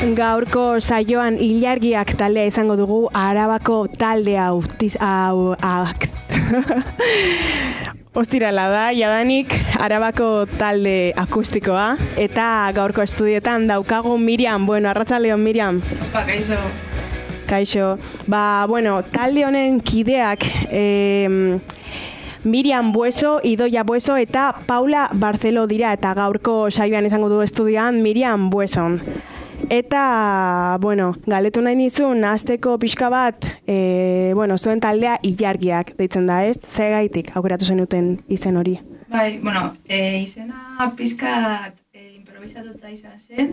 Gaurko saioan ilargiak taldea izango dugu, Arabako taldea ostirala da, jadanik Arabako talde akustikoa, eta gaurko estudioetan daukagu Miriam. Bueno, arratsaldeon Miriam. Kaixo. Kaixo. Talde honen kideak Miriam Bueso, Idoia Bueso eta Paula Barcelo dira, eta gaurko saioan izango du estudioan Miriam Bueson. Eta, galetu nahi nizun, hasteko pixka bat, zuen taldea ilargiak deitzen da, ez? Zegaitik aukeratu zenuten izen hori? Bai, izena pixka improvisatuta izan zen.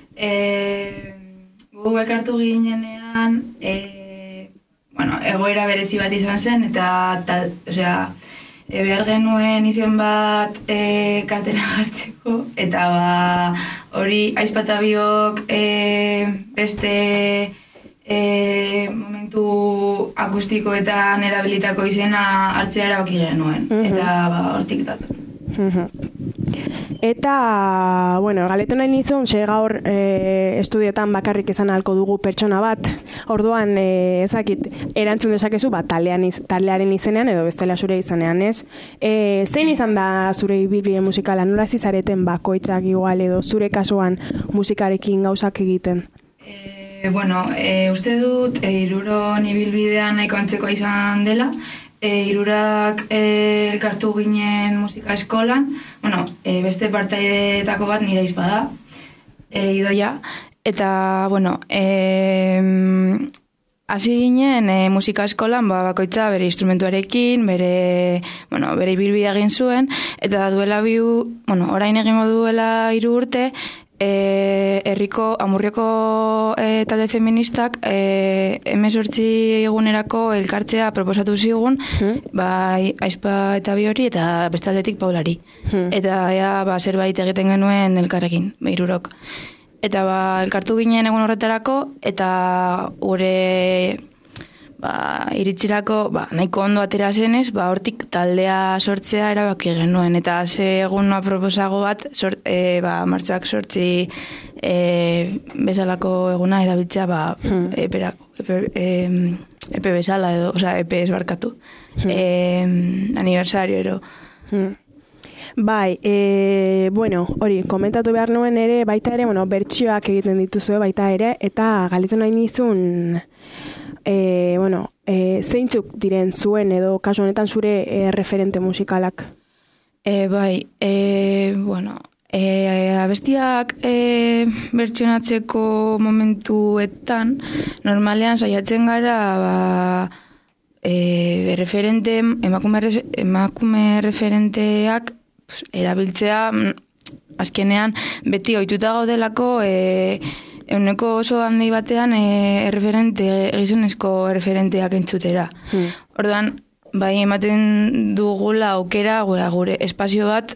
Gu elkartu ginenean, egoera berezi bat izan zen, eta behar genuen izen bat kartela jartzeko, eta hori aizpatabiok beste momentu akustikoetan erabilitako izena hartzea erabaki genuen, eta hortik dator. Eta, galetu nahi nizun, gaur estudioetan bakarrik izan ahalko dugu pertsona bat, orduan ezakit erantzun dezakezu, taldearen izenean edo bestela zure izanean, ez? Zein izan da zure ibilbide musikala, nola zizareten bakoitzak igual edo zure kasuan musikarekin gauzak egiten? Uste dut, hiruron ibilbidean nahiko antzekoa izan dela, hirurak elkartu ginen musika eskolan, beste partaideetako bat nire izpa da, Idoia, eta, hasi ginen musika eskolan, bakoitza bere instrumentuarekin, bere ibilbidea egin zuen, eta duela orain egingo duela 3 urte, Amurrioko talde feministak 18 egunerako elkartzea proposatu zigun, aizpa eta Biori eta bestaldetik Paulari. Eta zerbait egiten genuen elkarrekin, 3 urok. Eta elkartu ginen egun horretarako, eta gure iritzirako nahiko ondo atera zenez, hortik taldea sortzea erabaki genuen, eta egun proposago bat martxak sortzi bezalako eguna erabiltzea epe bezala edo, epe esbarkatu, aniversario ero. Bai, hori, komentatu behar nuen ere, baita ere, bertsioak egiten dituzue baita ere, eta galetu nahi nizun, zeintzuk diren zuen edo kasu honetan zure referente musikalak? Abestiak bertsionatzeko momentuetan, normalean saiatzen gara emakume referenteak erabiltzea, azkenean beti ohituta gaudelako euneko oso handi batean gizonezko referenteak entzutera. Orduan, ematen dugula aukera gure espazio bat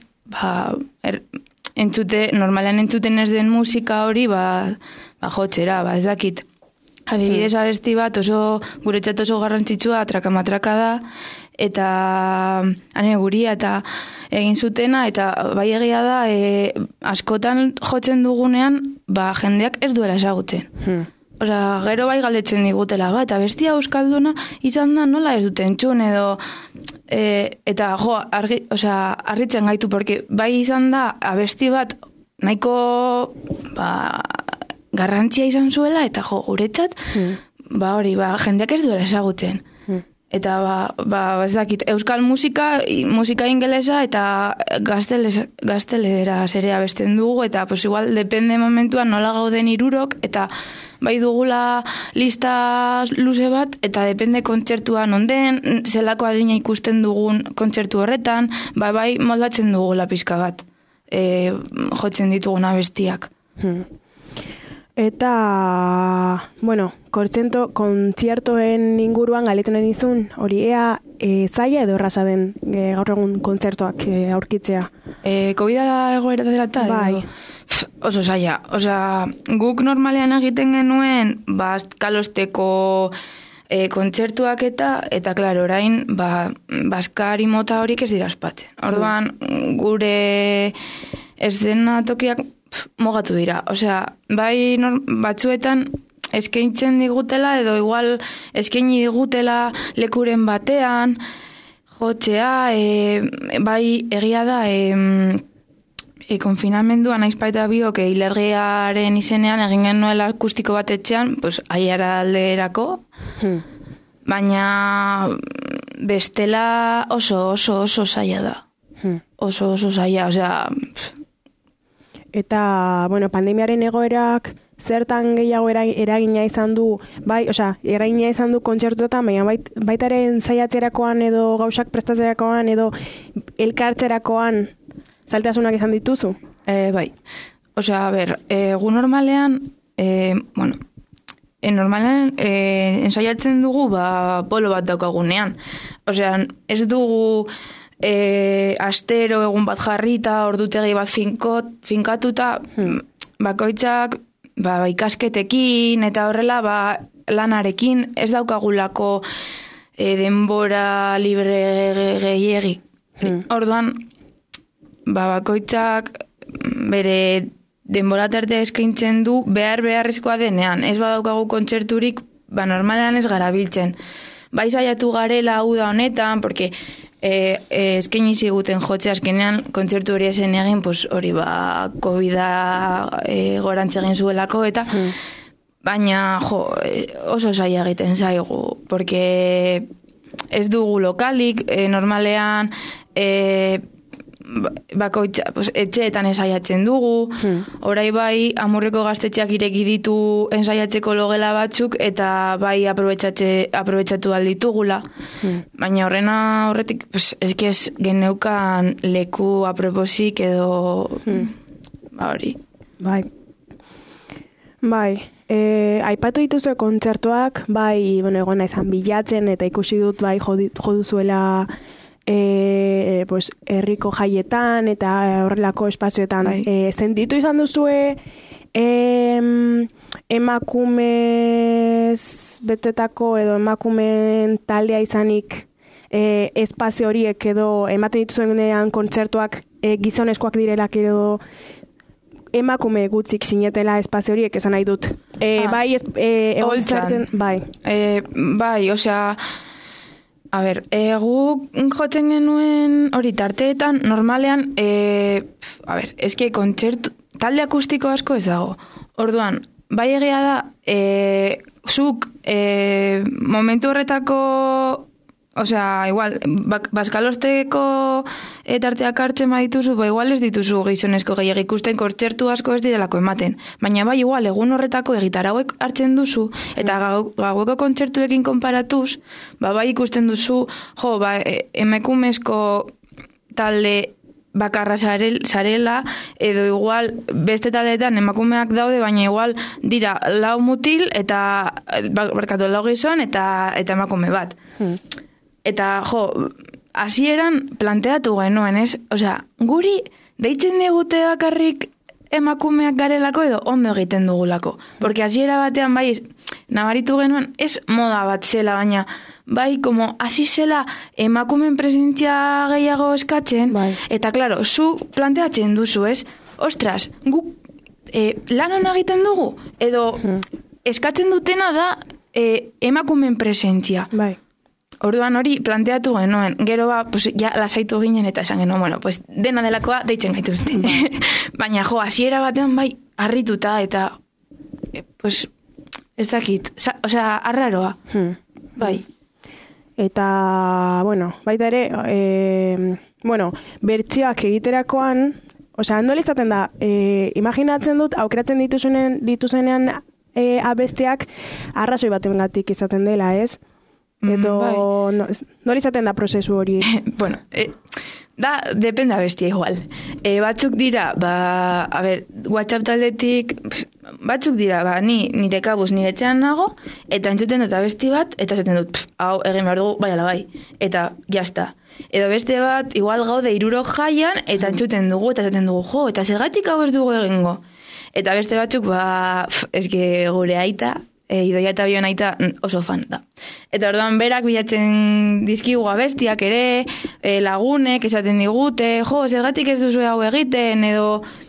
normalean entzuten ez den musika hori jotzera, ez dakit. Adibidez abesti bat guretzat oso garrantzitsua trakamatraka da, eta guria eta egin zutena, eta bai egia da askotan jotzen dugunean jendeak ez duela ezagutzen. Gero bai galdetzen digutela, eta bestia euskalduna izan da nola ez duten entzun edo eta harritzen gaitu, porque bai izan da abesti bat nahiko garrantzia izan zuela, eta guretzat jendeak ez duela ezagutzen. Eta ez dakit, euskal musika ingelesa eta gaztelera zerea besten dugu, eta igual depende momentuan nola gauden 3 urok, eta bai dugula lista luze bat, eta depende kontzertuan onden, zelako adina ikusten dugun kontzertu horretan, bai moldatzen dugula pizka bat, jotzen ditugun abestiak. Eta, kontzertoen inguruan galetu nahi nizun, hori zaila edo erraza den gaur egun kontzertuak aurkitzea? COVID-a egoera dela eta? Bai. Oso zaila. Guk normalean egiten genuen, kalosteko kontzertuak eta klaro, orain, baskari mota horik ez dira ospatzen. Orduan, gure eszenatokiak mogatu dira. Osea, bai batzuetan eskaintzen digutela edo igual eskaini digutela lekuren batean, jotzea, bai egia da, konfinamenduan aizpaita biok ilergiaren izenean egin genuela akustiko bat etxean, pues, aiara alderako, baina bestela oso zaila da. Oso zaila, osea... Eta, bueno, pandemiaren egoerak zertan gehiago eragina izan du, bai, osea, eragina izan du kontzertuetan, baina baitaren saiatzerakoan edo gauzak prestatzerakoan edo elkartzerakoan zailtasunak izan dituzu? Bai. Osea, a ber, gu normalean, normalean ensaiatzen dugu polo bat daukagunean. Osea, ez dugu astero egun bat jarrita, ordutegi bat finkatuta, bakoitzak ikasketekin eta horrela lanarekin ez daukagulako denbora libre gehiegi. Orduan, bakoitzak bere denbora tarte eskaintzen du beharrezkoa denean. Ez badaukagu kontzerturik, normalean ez garabiltzen. Bai saiatu garela hau da honetan, porque eskaini ziguten jotze azkenean kontzertu hori esen egin, pues hori COVID-a gorantz egin zuelako, eta baina oso zaila egiten zaigu, porque ez dugu lokalik, normalean bakoitza, etxeetan ensaiatzen dugu, orai bai Amurreko gaztetxeak ireki ditu ensaiatzeko logela batzuk, eta bai aprobetxatu alditugula. Baina horretik, ez geneukan leku aproposik edo hori. Bai, aipatu dituzue kontzertuak, bai, egon naizan bilatzen, eta ikusi dut bai joduzuela herriko jaietan eta horrelako espazioetan. Sentitu izan duzue emakumez betetako edo emakumeen taldea izanik espazio horiek edo ematen dituzuenean kontzertuak gizonezkoak direlak edo emakume gutzik sinetela espazio horiek esan nahi dut. Bai, egon zarten, bai. Bai, osea, a ber, gu jotzen genuen hori tarteetan, normalean, eske kontzertu, talde akustiko asko ez dago. Orduan, bai egia da, zuk momentu horretako, osea, igual, Baskalosteko tarteak hartzen badituzu, igual ez dituzu gizonezko gehiagik ikusten kontzertu asko ez direlako ematen. Baina bai, igual, egun horretako egitarauek hartzen duzu, eta gaueko kontzertuekin konparatuz, bai ikusten duzu, emakumezko talde bakarra zarela, edo igual beste taldeetan emakumeak daude, baina igual dira lau mutil, eta lau gizon, eta emakume bat. Eta, hasieran planteatu genuen, ez? Osea, guri deitzen digute bakarrik emakumeak garelako edo ondo egiten dugulako. Porque hasiera batean bai nabaritu genuen, ez moda bat zela, baina bai, como hasi zela emakumeen presentzia gehiago eskatzen, eta, klaro, zu planteatzen duzu, ez? Ostras, guk lan hona egiten dugu, edo eskatzen dutena da emakumeen presentzia. Bai. Orduan hori planteatu genuen, gero ja lasaitu ginen eta esan genuen, dena delakoa deitzen gaituzte. Baina hasiera batean bai harrituta eta ez dakit, osea, arraroa. Bai. Eta, baita ere, bertsioak egiterakoan, osea, nola izaten da, imaginatzen dut, aukeratzen dituzenean abesteak arrazoi batengatik izaten dela, ez? Edo, nola izaten da prozesu hori? Bueno, depende abestia igual. Batzuk dira, WhatsApp taldetik, batzuk dira, nire kabuz, nire etxean nago, eta entzuten dut abesti bat, eta zaten dut, hau, egin behar dugu, bai ala bai. Eta, jazta. Edo beste bat, igual gaude 3 jaian, eta entzuten dugu, eta zaten dugu, eta zergatik hau ez dugu egingo. Eta beste batzuk, eske gure aita, Idoia eta Bion aita oso fan da. Eta orduan berak bilatzen dizkigu abestiak ere, lagunek esaten digute, zergatik ez duzu hau egiten, edo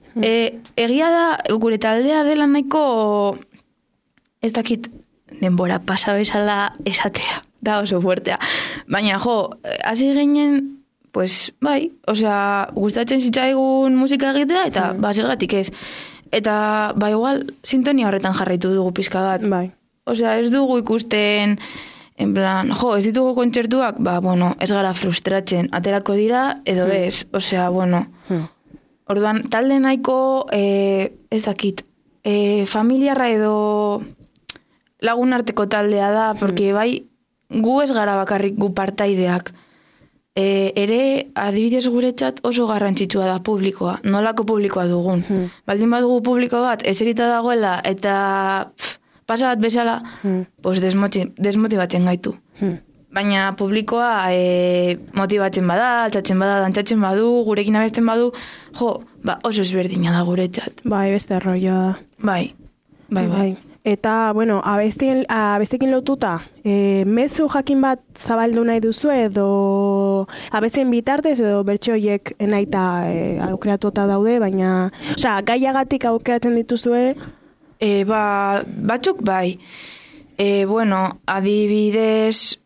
Egia da, gure taldea dela nahiko, ez dakit, denbora pasa bezala esatea, da oso fuertea. Baina, hasi ginen, pues, bai, osea, gustatzen zitzaigun musika egitea, eta zergatik ez. Eta, igual, sintonia horretan jarraitu dugu pizka bat. Bai. Osea, ez dugu ikusten, en plan, ez ditugu kontzertuak, bueno, ez gara frustratzen, aterako dira, edo bez, osea, bueno. Orduan, talde nahiko, ez dakit, familiarra edo lagun arteko taldea da, porque bai, gu ez gara bakarrik gu partaideak. Ere, adibidez guretzat oso garrantzitsua da publikoa, nolako publikoa dugun. Baldin badugu publiko bat, eserita dagoela, eta pasa bat bezala, pues desmotibatzen gaitu. Baina publikoa motibatzen bada, altzatzen bada, dantzatzen badu, gurekin abesten badu, oso ezberdina da guretzat. Bai, beste rolloa da. Bai. Eta, bueno, abestekin lotuta, mezu jakin bat zabaldu nahi duzu edo abestien bitartez edo bertso horiek naita aukeratuta daude, baina, gaiagatik aukeratzen dituzue? Batzuk bai. Bueno, adibidez,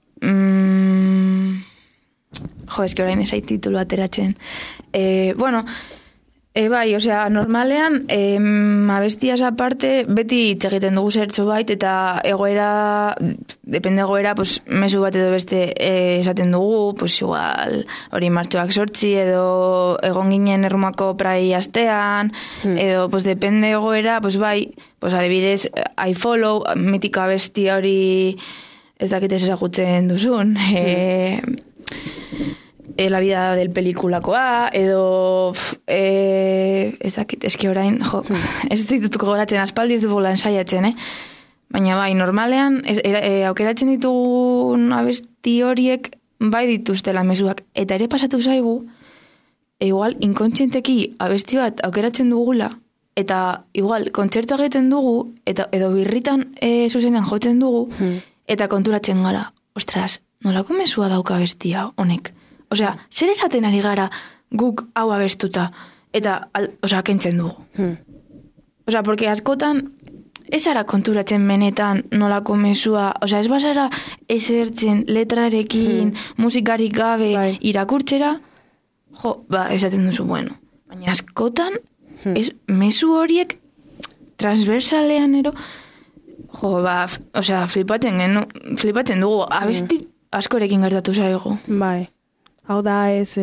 eske orain esai titulu ateratzen. Bueno, bai, osea, normalean, abestiaz aparte, beti hitz egiten dugu zertxo bait, eta egoera, depende egoera, pues, mezu bat edo beste esaten dugu, pues, igual, hori martxoak 8 edo egon ginen Errumako prai astean, edo, pues, depende egoera, pues, bai, pues, adibidez, I follow, mitiko abesti hori, ez dakit ez ezagutzen duzun, la vida del pelikulakoa, edo ez dakit, eski orain, ez ditutuko goratzen aspaldi, ez dugula ensaiatzen, baina bai, normalean, aukeratzen ditugun abesti horiek bai dituztela mezuak, eta ere pasatu zaigu, igual, inkontzienteki abesti bat aukeratzen dugula, eta igual, kontzertu egiten dugu, edo birritan zuzenean jotzen dugu, eta konturatzen gara, ostras, nolako mezua dauka abestia honek? Osea, zer esaten ari gara guk hau abestuta, eta, kentzen dugu. Osea, porque askotan, ez ara konturatzen benetan nolako mezua, osea, ez bazara esertzen letrarekin, musikarik gabe irakurtzera, esaten duzu, bueno. Baina askotan, mezu horiek transversalean ero, flipatzen dugu, abesti askorekin gertatu zaigu. Bai. Hau da ez,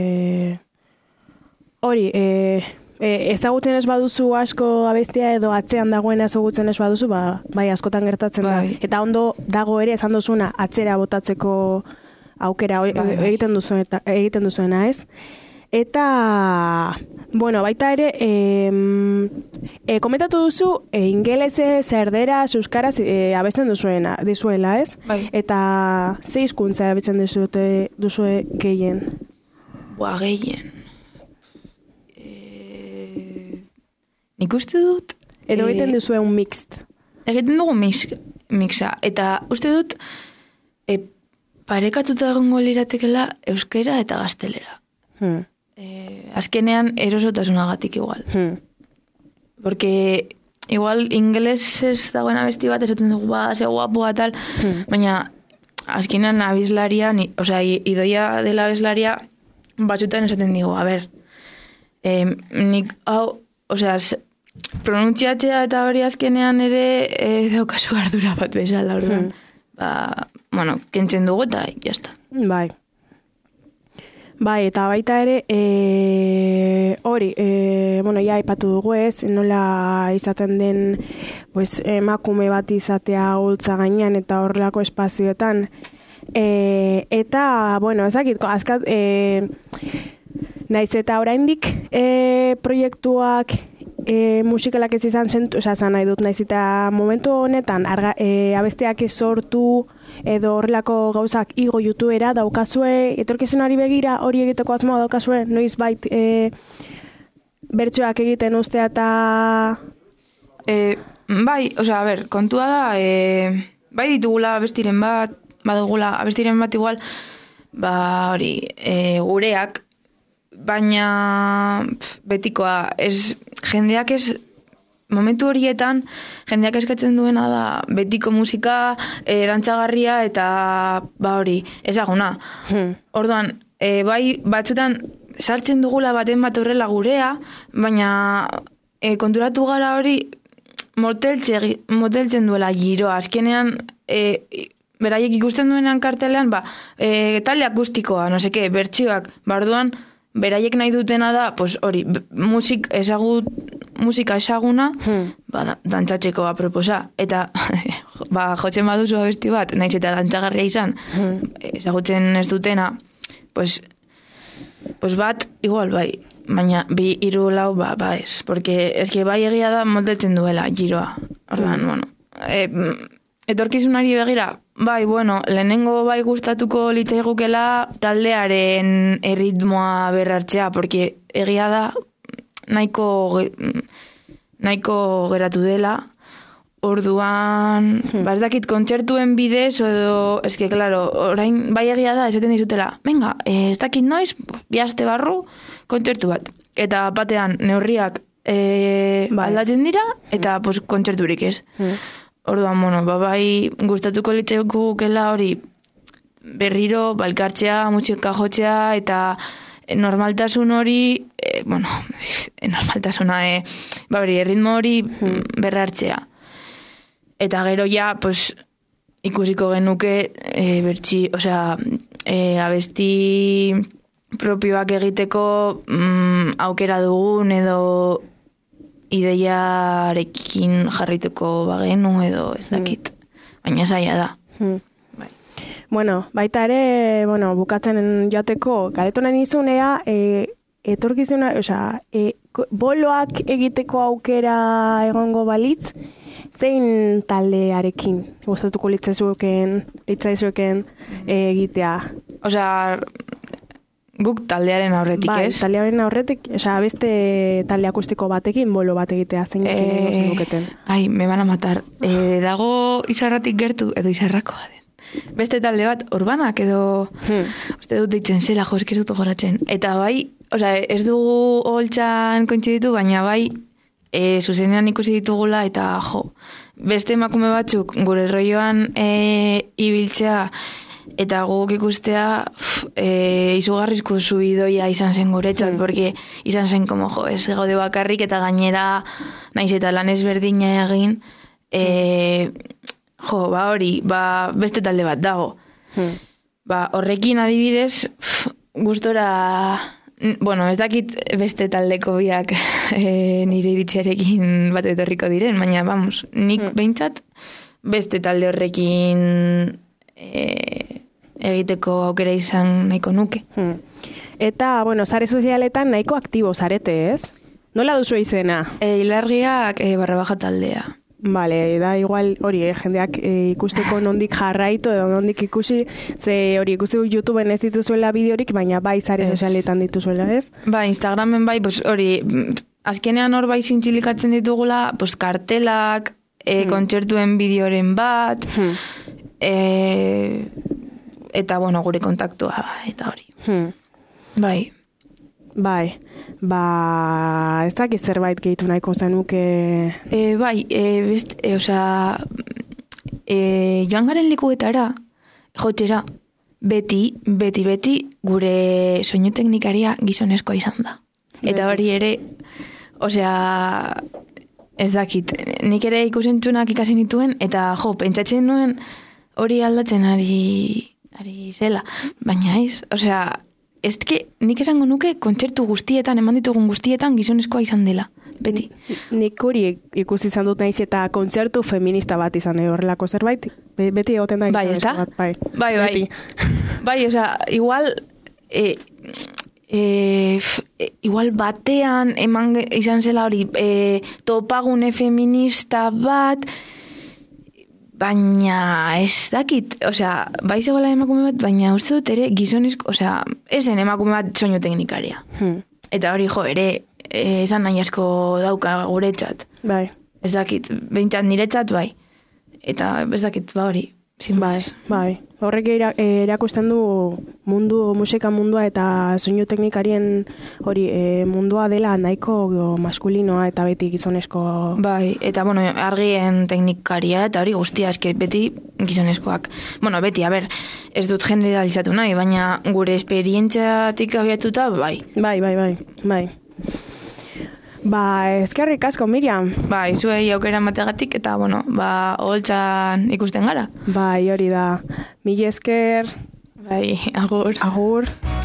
hori, ezagutzen ez baduzu asko abestia edo atzean dagoena ezagutzen ez baduzu, bai askotan gertatzen da. Eta ondo dago ere esan duzuna atzera botatzeko aukera egiten duzuena, ez? Eta, bueno, baita ere, komentatu duzu, ingelesez, erderaz, euskaraz abesten dizuela, ez? Bai. Eta ze hizkuntza abetzen duzue gehien? Gehien. Nik uste dut... Edo egiten duzue un mixt? Egiten dugu mixa. Eta uste dut, parekatuta egongo liratekela euskera eta gaztelera. Azkenean erosotasunagatik igual. Porque igual ingelesez dagoen abesti bat esaten dugu ze guapua tal, baina azkenean abislaria, idoia dela abislaria batzutan esaten digu, a ber, nik hau, pronuntziatzea eta hori azkenean ere daukazu ardura bat bezala, orduan. Bueno, kentzen dugu eta jazta. Bai, eta baita ere, hori, bueno, ja aipatu dugu ez, nola izaten den pues, emakume bat izatea ultza gainean eta horrelako espazioetan. Eta, bueno, ezakit, azkat, naiz eta oraindik proiektuak musikalak ez izan zentu, zan nahi dut, naiz eta momentu honetan abesteak sortu edo horrelako gauzak igo YouTubera daukazue, etorkizunari begira hori egiteko asmoa daukazue, noiz bait bertsoak egiten ustea eta... Bai, a ber, kontua da, bai ditugula abestiren bat, badugula abestiren bat igual, hori, gureak, baina betikoa, ez jendeak ez, momentu horietan, jendeak eskatzen duena da betiko musika, dantzagarria eta hori, ezaguna. Orduan, bai batzutan sartzen dugula baten bat horrela gurea, baina konturatu gara hori moteltzen duela giroa. Azkenean, beraiek ikusten duenean kartelean, talde akustikoa, no seke, bertsioak, orduan, beraiek nahi dutena da, pues hori, musika esaguna, dantzatzeko aproposa. Eta, jotzen baduzu abesti bat, naiz eta dantzagarria izan, ezagutzen ez dutena, pues bat, igual, bai, baina 2, 3, 4, ez. Porque, eske bai egia da moldetzen duela, giroa. Ordan, bueno, etorkizunari begira, bai, bueno, lehenengo bai gustatuko litzaigukela taldearen erritmoa berrartzea, porque egia da nahiko geratu dela, orduan, ez dakit kontzertuen bidez, edo, eske, claro, orain bai egia da, esaten dizutela, venga, ez dakit noiz, 2 aste barru, kontzertu bat. Eta batean neurriak aldatzen dira, eta pues, kontzerturik ez. Orduan, bueno, bai gustatuko litzaigukela hori berriro balkartzea, musika jotzea eta normaltasun hori, normaltasuna, hori, erritmo hori berrartzea. Eta gero ja, pues, ikusiko genuke abesti propioak egiteko aukera dugun edo ideiarekin jarrituko bagenu edo ez dakit. Baina zaila da. Bai. Bueno, baita ere, bukatzen joateko, galetonan izunea, etorkizuna, boloak egiteko aukera egongo balitz, zein taldearekin gustatuko litzaizuken egitea? Guk taldearen aurretik, ez? Bai, taldearen aurretik, beste talde akustiko batekin bolo bat egitea zein zenuketen. Ai, me van a matar. Dago Izarratik gertu, edo Izarrakoa den. Beste talde bat, Urbanak edo, uste dut ditzen zela, ez dut goratzen. Eta bai, ez dugu holtzan kointziditu, baina bai, zuzenean ikusi ditugula, eta beste emakume batzuk gure rolloan ibiltzea, eta guk ikustea izugarrizko subidoia izan zen guretzat, porque izan zen como, ez gaude bakarrik, eta gainera naiz eta lan ezberdina egin, hori, beste talde bat dago. Horrekin adibidez, gustora, ez dakit beste taldeko biak nire iritziarekin bat etorriko diren, baina, nik behintzat beste talde horrekin egiteko aukera izan nahiko nuke. Eta, sare sozialetan nahiko aktibo zarete, ez? Nola duzu izena? Ilargiak _baja taldea. Vale, da igual hori, jendeak ikusteko nondik jarraitu edo nondik ikusi, ze hori ikusi YouTubeen ez dituzuela bideorik, baina bai sare sozialetan dituzuela, ez? Ba, Instagramen bai, hori, azkenean hor bai zintxilikatzen ditugula, kartelak, kontzertuen bideoren bat, eta, gure kontaktua, eta hori. Bai. Bai, ez dakit zerbait gehitu nahiko zenuke... Bai, joan garen likuetara, jotxera, beti gure soinu teknikaria gizonezkoa izan da. Eta hori ere, ez dakit, nik ere ikusentzunak ikasi nituen, eta pentsatzen nuen hori aldatzen ari zela, baina ez, nik esango nuke kontzertu guztietan, eman ditugun guztietan gizonezkoa izan dela, beti. Nik hori ikusi izan dut naiz eta kontzertu feminista bat izan horrelako zerbait, beti egoten da gizonezko bat, bai. Bai. Bai, igual... igual batean eman izan zela hori topagune feminista bat, baina ez dakit, bai zegoela emakume bat, baina uste dut ere gizonezko, esen emakume bat soinu teknikaria. Eta hori ere esan nahi asko dauka guretzat. Bai. Ez dakit, behintzat niretzat bai. Eta ez dakit, hori. Bai. Horrek erakusten du musika mundua eta soinu teknikarien hori mundua dela nahiko maskulinoa eta beti gizonezko. Bai, eta argien teknikaria eta hori guztia eske beti gizonezkoak. Beti, ez dut generalizatu nahi, baina gure esperientziatik abiatuta, bai. Bai. Eskerrik asko, Miriam. Bai, zuei aukera mategatik eta, oholtzan ikusten gara. Bai, hori da. Mila esker. Bai, agur. Agur.